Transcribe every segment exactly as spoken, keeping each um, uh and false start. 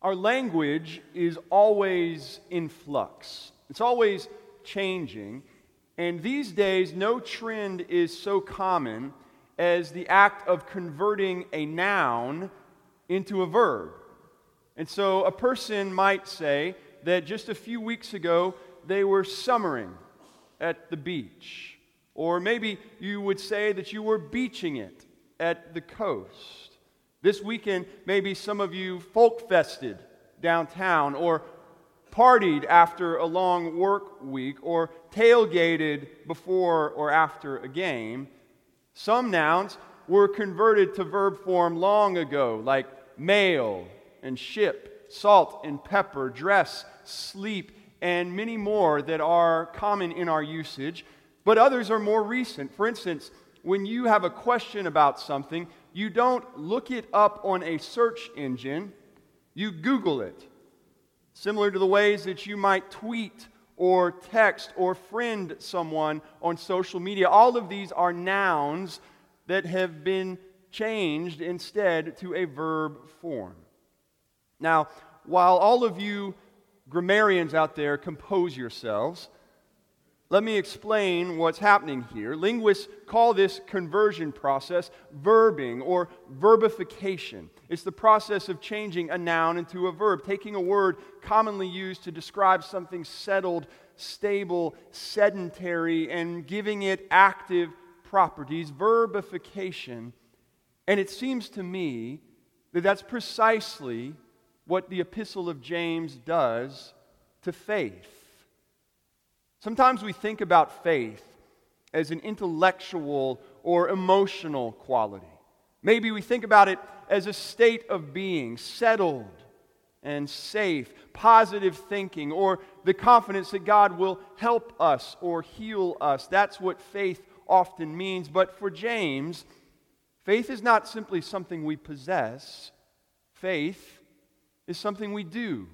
Our language is always in flux. It's always changing. And these days, no trend is so common as the act of converting a noun into a verb. And so a person might say that just a few weeks ago, they were summering at the beach. Or maybe you would say that you were beaching it at the coast. This weekend, maybe some of you folk-fested downtown, or partied after a long work week, or tailgated before or after a game. Some nouns were converted to verb form long ago, like mail and ship, salt and pepper, dress, sleep, and many more that are common in our usage. But others are more recent. For instance, when you have a question about something, you don't look it up on a search engine, you Google it. Similar to the ways that you might tweet or text or friend someone on social media. All of these are nouns that have been changed instead to a verb form. Now, while all of you grammarians out there compose yourselves, let me explain what's happening here. Linguists call this conversion process verbing or verbification. It's the process of changing a noun into a verb, taking a word commonly used to describe something settled, stable, sedentary, and giving it active properties, verbification. And it seems to me that that's precisely what the Epistle of James does to faith. Sometimes we think about faith as an intellectual or emotional quality. Maybe we think about it as a state of being, settled and safe, positive thinking, or the confidence that God will help us or heal us. That's what faith often means. But for James, faith is not simply something we possess. Faith is something we do.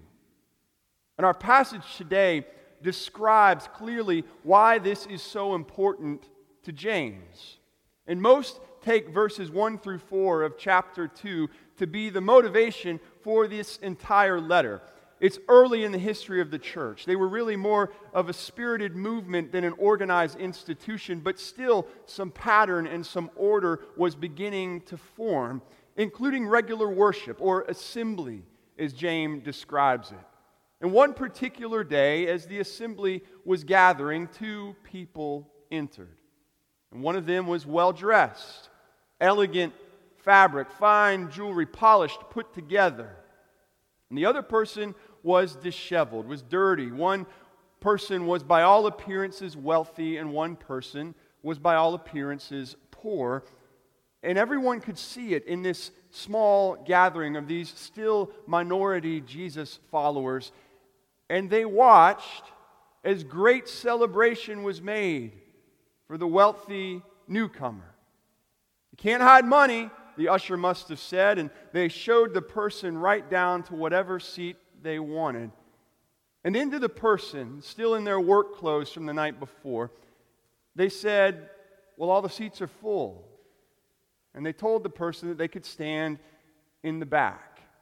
And our passage today describes clearly why this is so important to James. And most take verses one through four of chapter two to be the motivation for this entire letter. It's early in the history of the church. They were really more of a spirited movement than an organized institution, but still some pattern and some order was beginning to form, including regular worship or assembly, as James describes it. And one particular day, as the assembly was gathering, two people entered. And one of them was well-dressed, elegant fabric, fine jewelry, polished, put together. And the other person was disheveled, was dirty. One person was by all appearances wealthy, and one person was by all appearances poor. And everyone could see it in this small gathering of these still minority Jesus followers. And they watched as great celebration was made for the wealthy newcomer. You can't hide money, the usher must have said, and they showed the person right down to whatever seat they wanted. And into the person, still in their work clothes from the night before, they said, well, all the seats are full. And they told the person that they could stand in the back.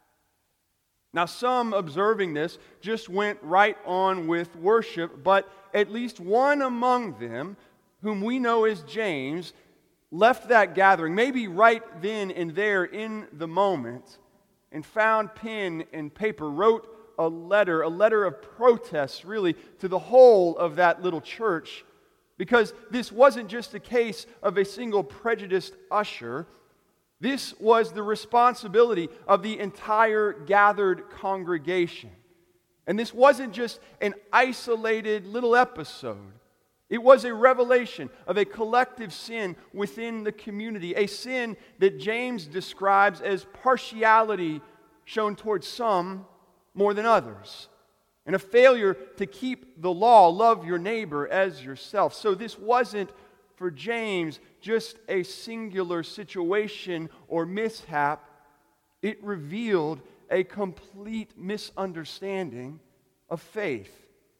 Now, some observing this just went right on with worship, but at least one among them, whom we know as James, left that gathering, maybe right then and there in the moment, and found pen and paper, wrote a letter, a letter of protest, really, to the whole of that little church, because this wasn't just a case of a single prejudiced usher. This was the responsibility of the entire gathered congregation. And this wasn't just an isolated little episode. It was a revelation of a collective sin within the community, a sin that James describes as partiality shown towards some more than others, and a failure to keep the law, love your neighbor as yourself. So this wasn't, for James, just a singular situation or mishap. It revealed a complete misunderstanding of faith.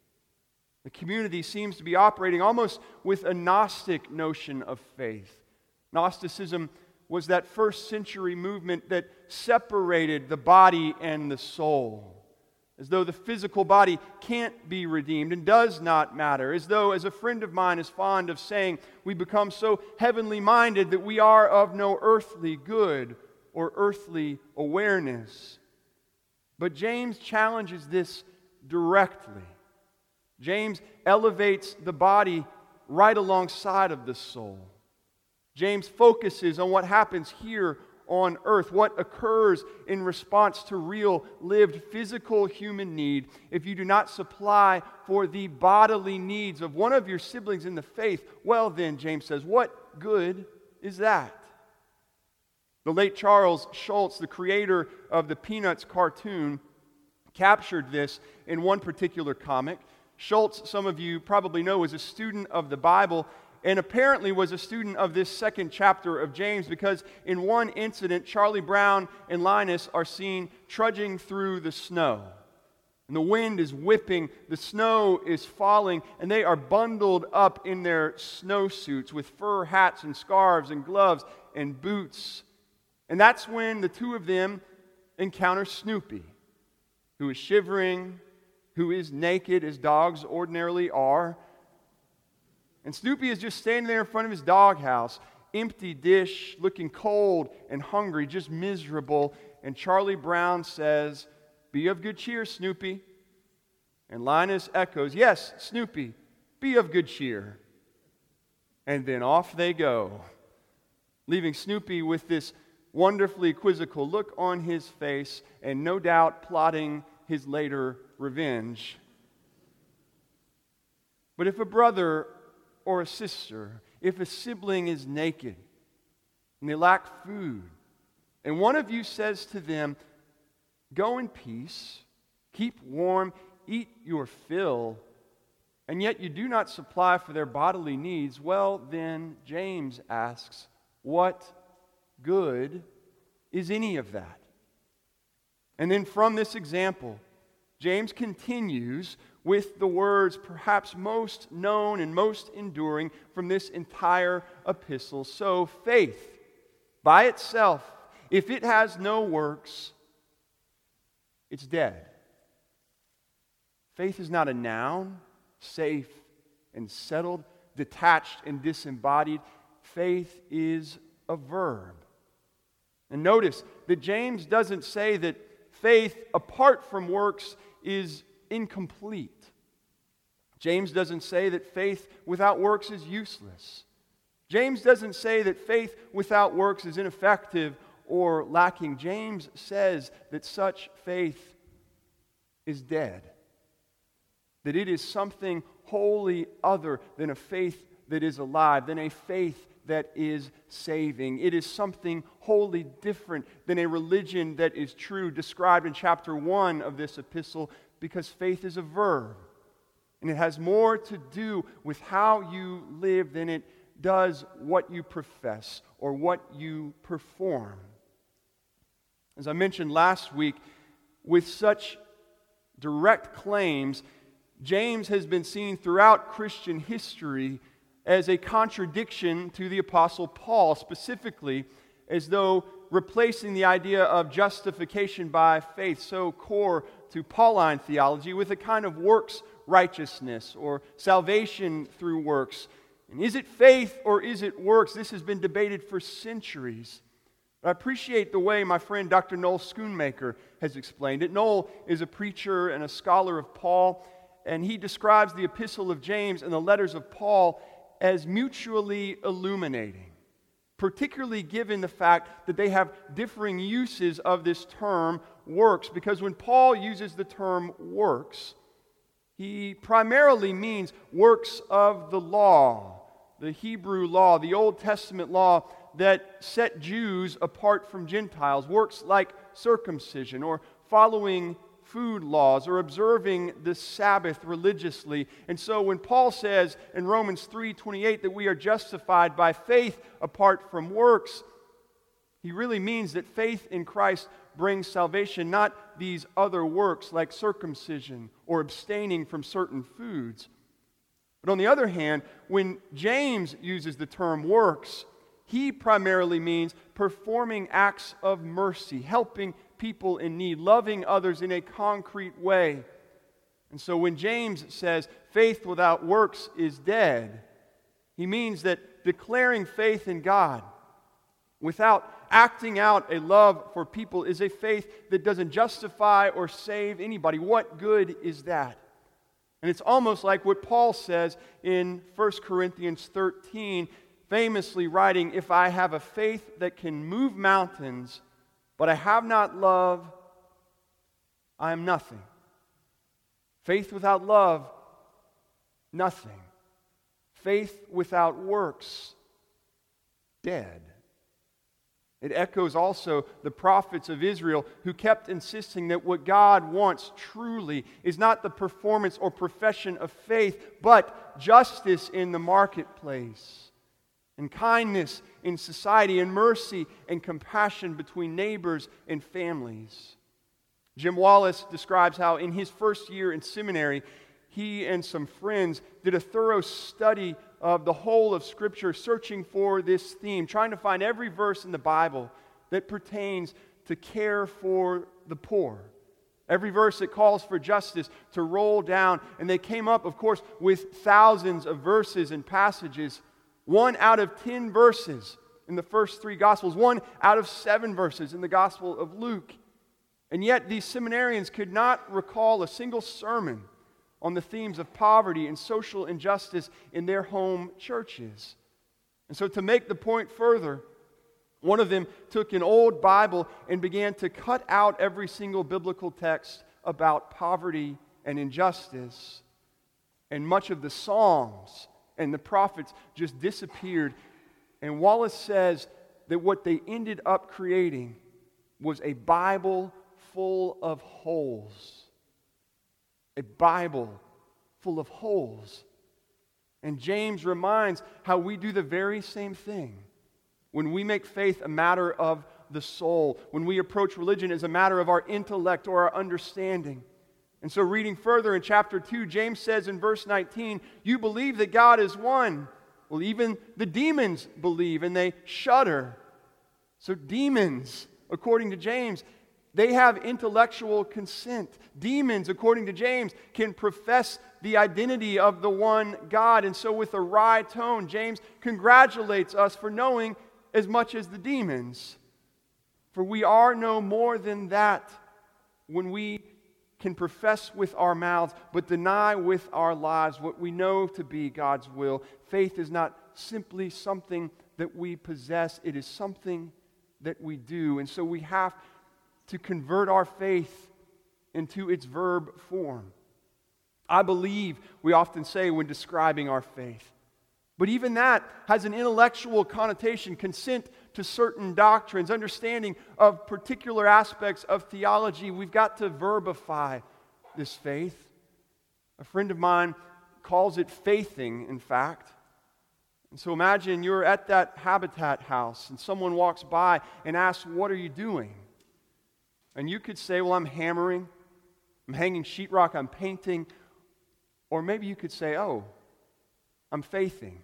The community seems to be operating almost with a Gnostic notion of faith. Gnosticism was that first century movement that separated the body and the soul. As though the physical body can't be redeemed and does not matter. As though, as a friend of mine is fond of saying, we become so heavenly minded that we are of no earthly good or earthly awareness. But James challenges this directly. James elevates the body right alongside of the soul. James focuses on what happens here on earth, what occurs in response to real, lived, physical human need if you do not supply for the bodily needs of one of your siblings in the faith. Well then, James says, what good is that? The late Charles Schulz, the creator of the Peanuts cartoon, captured this in one particular comic. Schulz, some of you probably know, was a student of the Bible and apparently was a student of this second chapter of James, because in one incident, Charlie Brown and Linus are seen trudging through the snow. And the wind is whipping, the snow is falling, and they are bundled up in their snowsuits with fur hats and scarves and gloves and boots. And that's when the two of them encounter Snoopy, who is shivering, who is naked as dogs ordinarily are. And Snoopy is just standing there in front of his doghouse, empty dish, looking cold and hungry, just miserable. And Charlie Brown says, "Be of good cheer, Snoopy." And Linus echoes, "Yes, Snoopy, be of good cheer." And then off they go, leaving Snoopy with this wonderfully quizzical look on his face and no doubt plotting his later revenge. But if a brother or a sister, if a sibling is naked and they lack food, and one of you says to them, "Go in peace, keep warm, eat your fill," and yet you do not supply for their bodily needs, well then, James asks, what good is any of that? And then from this example, James continues with the words perhaps most known and most enduring from this entire epistle. So faith, by itself, if it has no works, it's dead. Faith is not a noun, safe and settled, detached and disembodied. Faith is a verb. And notice that James doesn't say that faith apart from works is incomplete. James doesn't say that faith without works is useless. James doesn't say that faith without works is ineffective or lacking. James says that such faith is dead. That it is something wholly other than a faith that is alive, than a faith that is saving. It is something wholly different than a religion that is true, described in chapter one of this epistle, because faith is a verb. And it has more to do with how you live than it does what you profess or what you perform. As I mentioned last week, with such direct claims, James has been seen throughout Christian history as a contradiction to the Apostle Paul, specifically as though replacing the idea of justification by faith, so core to Pauline theology, with a kind of works righteousness or salvation through works. And is it faith or is it works? This has been debated for centuries. But I appreciate the way my friend Doctor Noel Schoonmaker has explained it. Noel is a preacher and a scholar of Paul, and he describes the epistle of James and the letters of Paul as mutually illuminating, particularly given the fact that they have differing uses of this term works, because when Paul uses the term works, he primarily means works of the law, the Hebrew law, the Old Testament law that set Jews apart from Gentiles, works like circumcision or following food laws or observing the Sabbath religiously. And so when Paul says in Romans three twenty-eight that we are justified by faith apart from works, he really means that faith in Christ brings salvation, not these other works like circumcision or abstaining from certain foods. But on the other hand, when James uses the term works, He primarily means performing acts of mercy, helping people in need, loving others in a concrete way. And so when James says faith without works is dead, he means that declaring faith in God without acting out a love for people is a faith that doesn't justify or save anybody. What good is that? And it's almost like what Paul says in First Corinthians thirteen, famously writing, "If I have a faith that can move mountains, but I have not love, I am nothing." Faith without love, nothing. Faith without works, dead. It echoes also the prophets of Israel who kept insisting that what God wants truly is not the performance or profession of faith, but justice in the marketplace, and kindness in society, and mercy and compassion between neighbors and families. Jim Wallace describes how in his first year in seminary, he and some friends did a thorough study of the whole of Scripture, searching for this theme, trying to find every verse in the Bible that pertains to care for the poor. Every verse that calls for justice to roll down. And they came up, of course, with thousands of verses and passages. One out of ten verses in the first three Gospels. One out of seven verses in the Gospel of Luke. And yet these seminarians could not recall a single sermon on the themes of poverty and social injustice in their home churches. And so to make the point further, one of them took an old Bible and began to cut out every single biblical text about poverty and injustice. And much of the Psalms and the prophets just disappeared. And Wallace says that what they ended up creating was a Bible full of holes. A Bible full of holes. And James reminds how we do the very same thing when we make faith a matter of the soul, when we approach religion as a matter of our intellect or our understanding. And so reading further in chapter two, James says in verse nineteen, "You believe that God is one." Well, even the demons believe and they shudder. So demons, according to James, they have intellectual consent. Demons, according to James, can profess the identity of the one God. And so with a wry tone, James congratulates us for knowing as much as the demons. For we are no more than that when we can profess with our mouths, but deny with our lives what we know to be God's will. Faith is not simply something that we possess. It is something that we do. And so we have to convert our faith into its verb form. I believe, we often say when describing our faith. But even that has an intellectual connotation, consent to certain doctrines, understanding of particular aspects of theology. We've got to verbify this faith. A friend of mine calls it faithing, in fact. And so imagine you're at that Habitat house and someone walks by and asks, "What are you doing?" And you could say, "Well, I'm hammering, I'm hanging sheetrock, I'm painting." Or maybe you could say, "Oh, I'm faithing."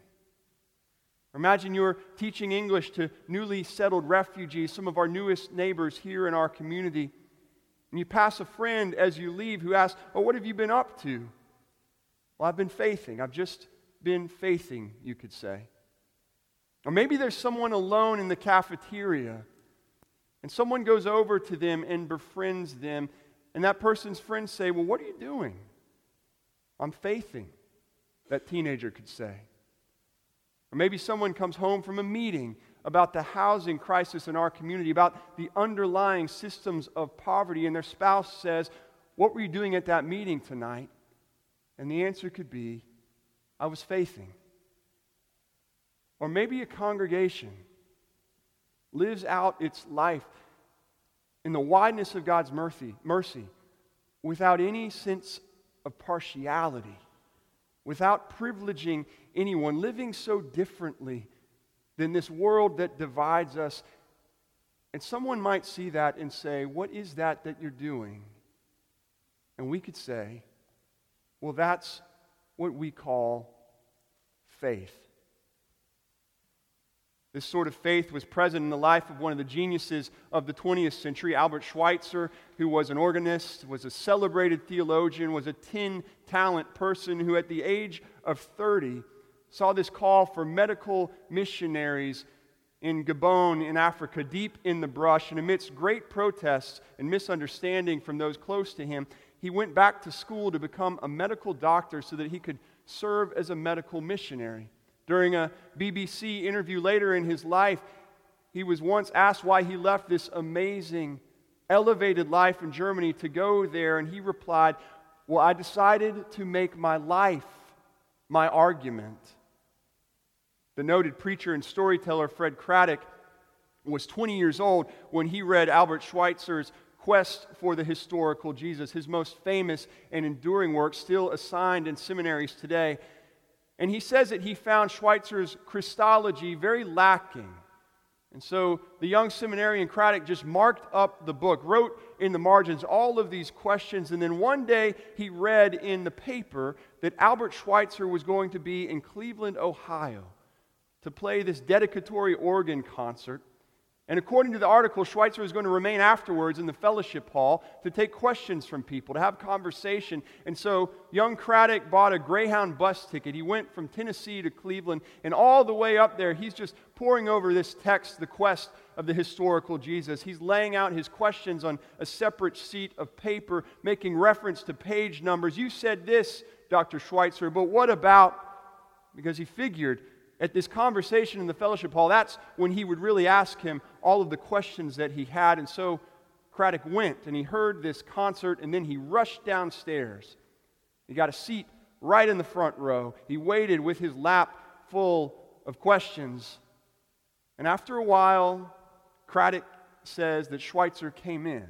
Or imagine you're teaching English to newly settled refugees, some of our newest neighbors here in our community. And you pass a friend as you leave who asks, "Oh, what have you been up to?" "Well, I've been faithing. I've just been faithing," you could say. Or maybe there's someone alone in the cafeteria, and someone goes over to them and befriends them, and that person's friends say, "Well, what are you doing?" "I'm faithing," that teenager could say. Or maybe someone comes home from a meeting about the housing crisis in our community, about the underlying systems of poverty, and their spouse says, "What were you doing at that meeting tonight?" And the answer could be, "I was faithing." Or maybe a congregation lives out its life in the wideness of God's mercy, mercy without any sense of partiality, without privileging anyone, living so differently than this world that divides us. And someone might see that and say, "What is that that you're doing?" And we could say, "Well, that's what we call faith." This sort of faith was present in the life of one of the geniuses of the twentieth century, Albert Schweitzer, who was an organist, was a celebrated theologian, was a ten-talent person who at the age of thirty saw this call for medical missionaries in Gabon in Africa, deep in the brush, and amidst great protests and misunderstanding from those close to him, he went back to school to become a medical doctor so that he could serve as a medical missionary. During a B B C interview later in his life, he was once asked why he left this amazing, elevated life in Germany to go there, and he replied, "Well, I decided to make my life my argument." The noted preacher and storyteller Fred Craddock was twenty years old when he read Albert Schweitzer's Quest for the Historical Jesus, his most famous and enduring work, still assigned in seminaries today. And he says that he found Schweitzer's Christology very lacking. And so the young seminarian Craddock just marked up the book, wrote in the margins all of these questions, and then one day he read in the paper that Albert Schweitzer was going to be in Cleveland, Ohio, to play this dedicatory organ concert. And according to the article, Schweitzer was going to remain afterwards in the fellowship hall to take questions from people, to have conversation. And so young Craddock bought a Greyhound bus ticket. He went from Tennessee to Cleveland, and all the way up there, he's just poring over this text, the quest of the historical Jesus. He's laying out his questions on a separate sheet of paper, making reference to page numbers. You said this, Doctor Schweitzer, but what about, because he figured at this conversation in the fellowship hall, that's when he would really ask him all of the questions that he had. And so Craddock went, and he heard this concert, and then he rushed downstairs. He got a seat right in the front row. He waited with his lap full of questions. And after a while, Craddock says that Schweitzer came in.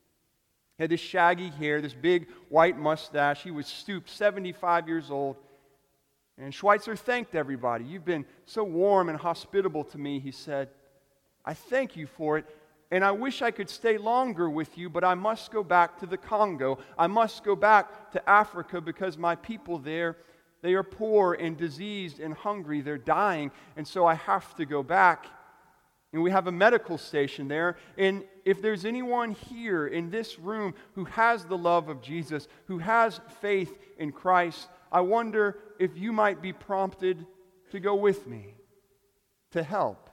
He had this shaggy hair, this big white mustache. He was stooped, seventy-five years old. And Schweitzer thanked everybody. "You've been so warm and hospitable to me," he said. "I thank you for it, and I wish I could stay longer with you, but I must go back to the Congo. I must go back to Africa because my people there, they are poor and diseased and hungry. They're dying, and so I have to go back. And we have a medical station there, and if there's anyone here in this room who has the love of Jesus, who has faith in Christ, I wonder if you might be prompted to go with me, to help."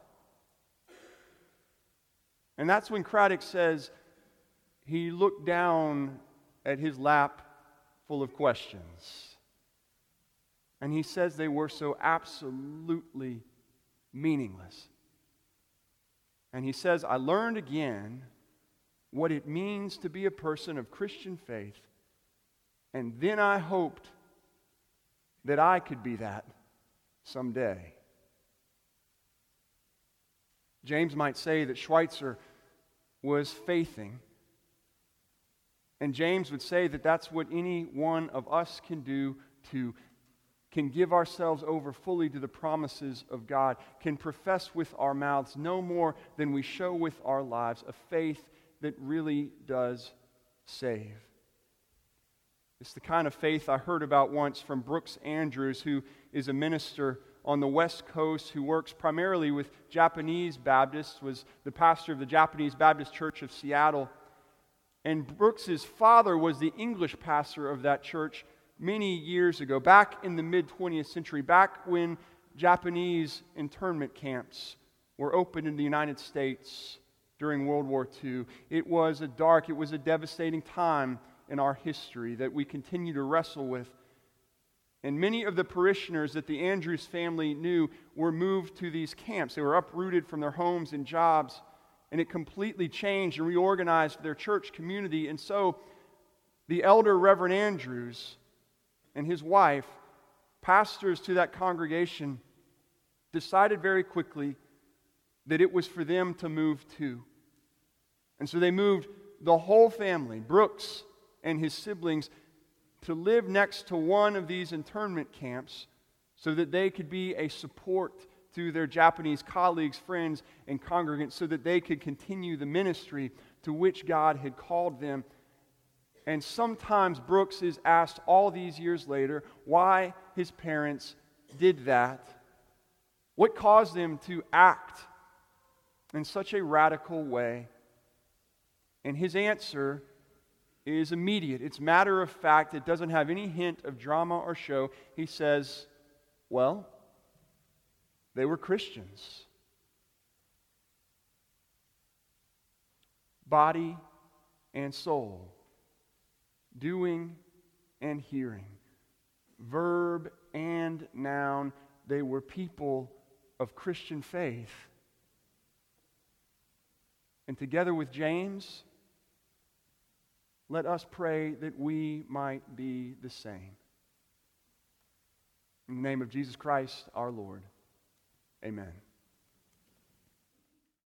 And that's when Craddock says he looked down at his lap full of questions. And he says they were so absolutely meaningless. And he says, "I learned again what it means to be a person of Christian faith, and then I hoped that I could be that someday." James might say that Schweitzer was faithing, and James would say that that's what any one of us can do, to can give ourselves over fully to the promises of God, can profess with our mouths no more than we show with our lives, a faith that really does save. It's the kind of faith I heard about once from Brooks Andrews, who is a minister on the West Coast who works primarily with Japanese Baptists, was the pastor of the Japanese Baptist Church of Seattle. And Brooks's father was the English pastor of that church many years ago, back in the mid-twentieth century, back when Japanese internment camps were opened in the United States during World War Two. It was a dark, it was a devastating time in our history that we continue to wrestle with. And many of the parishioners that the Andrews family knew were moved to these camps. They were uprooted from their homes and jobs, and it completely changed and reorganized their church community. And so the elder Reverend Andrews and his wife, pastors to that congregation, decided very quickly that it was for them to move too. And so they moved the whole family, Brooks and his siblings, to live next to one of these internment camps so that they could be a support to their Japanese colleagues, friends, and congregants, so that they could continue the ministry to which God had called them. And sometimes Brooks is asked all these years later why his parents did that. What caused them to act in such a radical way? And his answer is immediate. It's matter of fact. It doesn't have any hint of drama or show. He says, well, they were Christians. Body and soul. Doing and hearing. Verb and noun. They were people of Christian faith. And together with James, let us pray that we might be the same. In the name of Jesus Christ, our Lord. Amen.